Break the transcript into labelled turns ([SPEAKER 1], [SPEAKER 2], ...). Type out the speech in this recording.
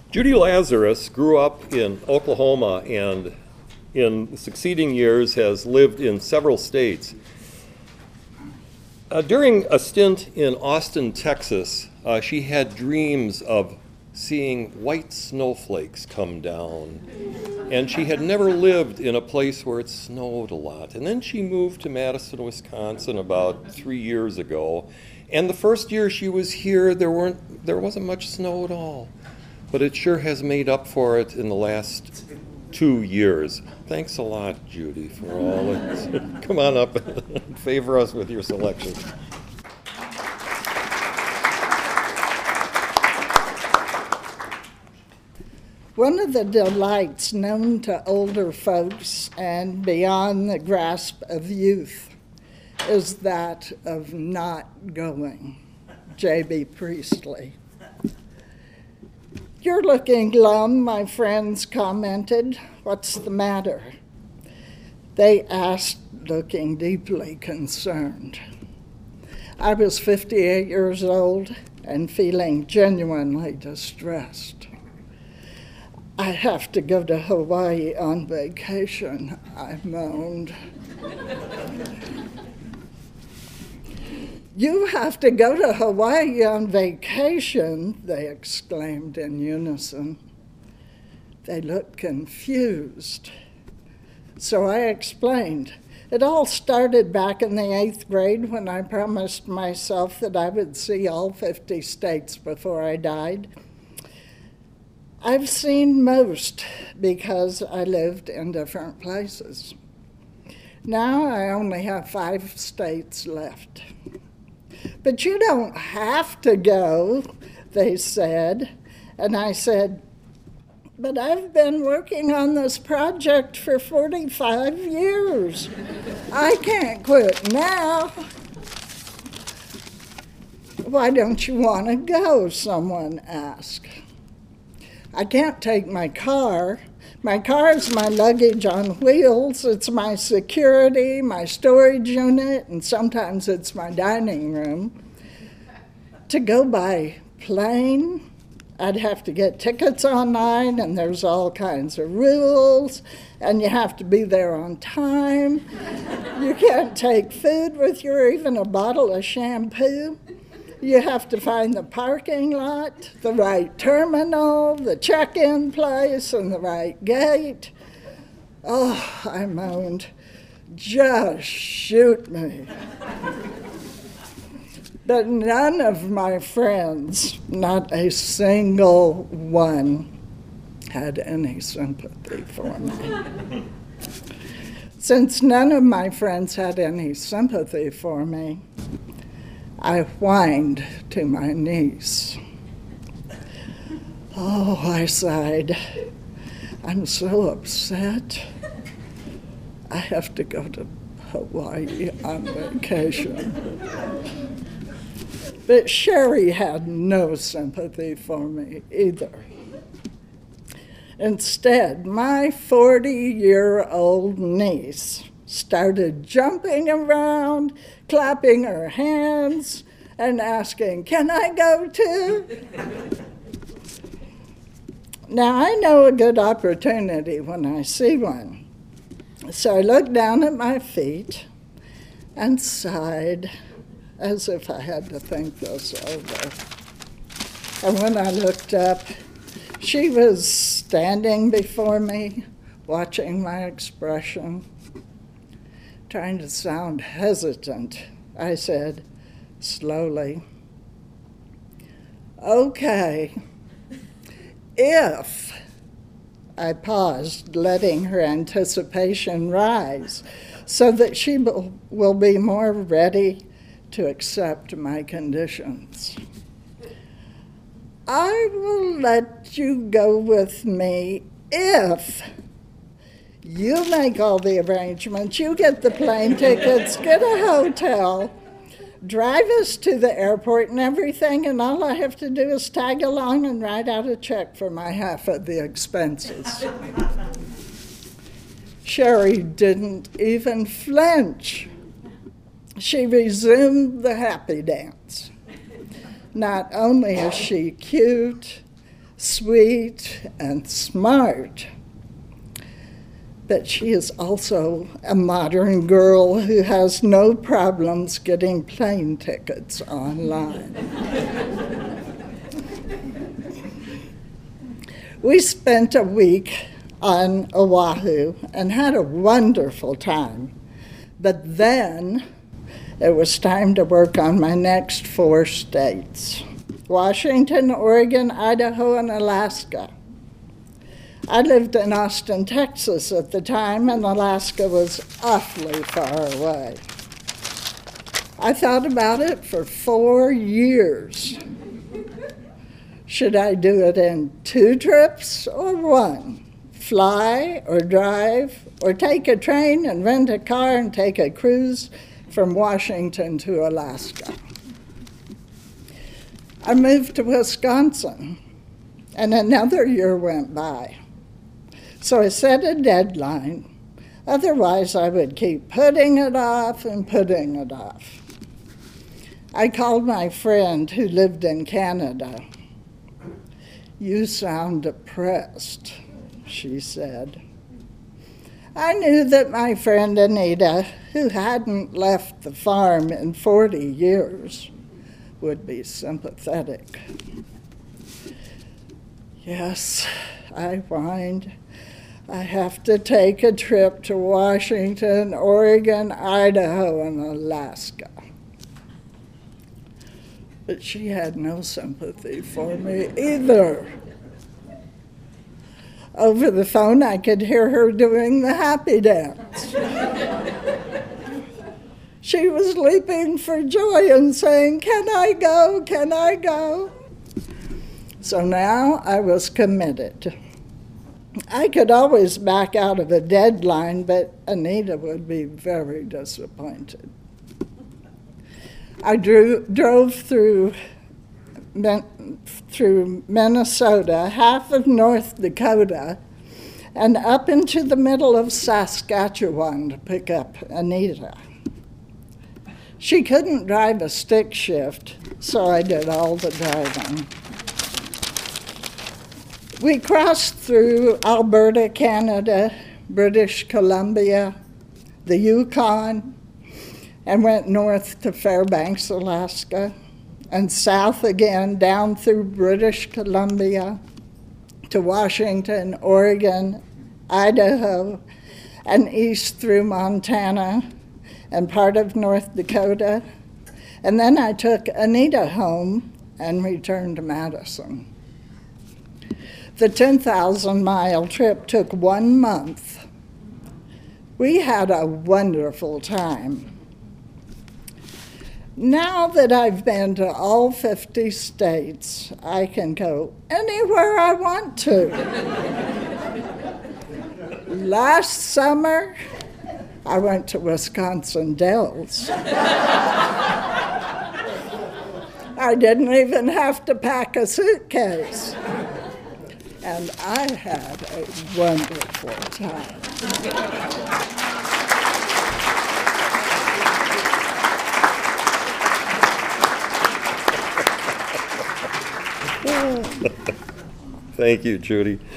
[SPEAKER 1] Judy Lazarus grew up in Oklahoma and in succeeding years has lived in several states. During a stint in Austin, Texas, she had dreams of seeing white snowflakes come down. And she had never lived in a place where it snowed a lot. And then she moved to Madison, Wisconsin about 3 years ago. And the first year she was here, there wasn't much snow at all. But it sure has made up for it in the last 2 years. Thanks a lot, Judy, for all it. Come on up and favor us with your selection.
[SPEAKER 2] One of the delights known to older folks and beyond the grasp of youth is that of not going. J.B. Priestley. "You're looking glum," my friends commented. "What's the matter?" They asked, looking deeply concerned. I was 58 years old and feeling genuinely distressed. "I have to go to Hawaii on vacation," I moaned. "You have to go to Hawaii on vacation," they exclaimed in unison. They looked confused. So I explained. It all started back in the 8th grade when I promised myself that I would see all 50 states before I died. I've seen most because I lived in different places. Now I only have 5 states left. "But you don't have to go," they said. And I said, "But I've been working on this project for 45 years. I can't quit now." "Why don't you want to go?" someone asked. "I can't take my car. My car is my luggage on wheels. It's my security, my storage unit, and sometimes it's my dining room. To go by plane, I'd have to get tickets online, and there's all kinds of rules, and you have to be there on time. You can't take food with you or even a bottle of shampoo. You have to find the parking lot, the right terminal, the check-in place, and the right gate." "Oh," I moaned, "just shoot me." But none of my friends, not a single one, had any sympathy for me. Since none of my friends had any sympathy for me, I whined to my niece. "Oh," I sighed, "I'm so upset. I have to go to Hawaii on vacation." But Sherry had no sympathy for me either. Instead, my 40-year-old niece started jumping around, clapping her hands, and asking, "Can I go too?" Now, I know a good opportunity when I see one. So I looked down at my feet and sighed, as if I had to think this over. And when I looked up, she was standing before me, watching my expression. Trying to sound hesitant, I said, slowly, "Okay, if..." I paused, letting her anticipation rise so that she will be more ready to accept my conditions. "I will let you go with me if you make all the arrangements, you get the plane tickets, get a hotel, drive us to the airport and everything, and all I have to do is tag along and write out a check for my half of the expenses." Sherry didn't even flinch. She resumed the happy dance. Not only is she cute, sweet and smart. But she is also a modern girl who has no problems getting plane tickets online. We spent a week on Oahu and had a wonderful time. But then it was time to work on my next 4 states: Washington, Oregon, Idaho, and Alaska. I lived in Austin, Texas at the time, and Alaska was awfully far away. I thought about it for 4 years. Should I do it in 2 trips or 1? Fly or drive, or take a train and rent a car and take a cruise from Washington to Alaska? I moved to Wisconsin, and another year went by. So I set a deadline. Otherwise, I would keep putting it off and putting it off. I called my friend who lived in Canada. "You sound depressed," she said. I knew that my friend Anita, who hadn't left the farm in 40 years, would be sympathetic. "Yes," I whined, "I have to take a trip to Washington, Oregon, Idaho, and Alaska." But she had no sympathy for me either. Over the phone, I could hear her doing the happy dance. She was leaping for joy and saying, "Can I go? Can I go?" So now I was committed. I could always back out of a deadline, but Anita would be very disappointed. I drove through Minnesota, half of North Dakota, and up into the middle of Saskatchewan to pick up Anita. She couldn't drive a stick shift, so I did all the driving. We crossed through Alberta, Canada, British Columbia, the Yukon, and went north to Fairbanks, Alaska, and south again down through British Columbia to Washington, Oregon, Idaho, and east through Montana and part of North Dakota. And then I took Anita home and returned to Madison. The 10,000-mile trip took 1 month. We had a wonderful time. Now that I've been to all 50 states, I can go anywhere I want to. Last summer, I went to Wisconsin Dells. I didn't even have to pack a suitcase. And I had a wonderful time.
[SPEAKER 1] Thank you, Judy.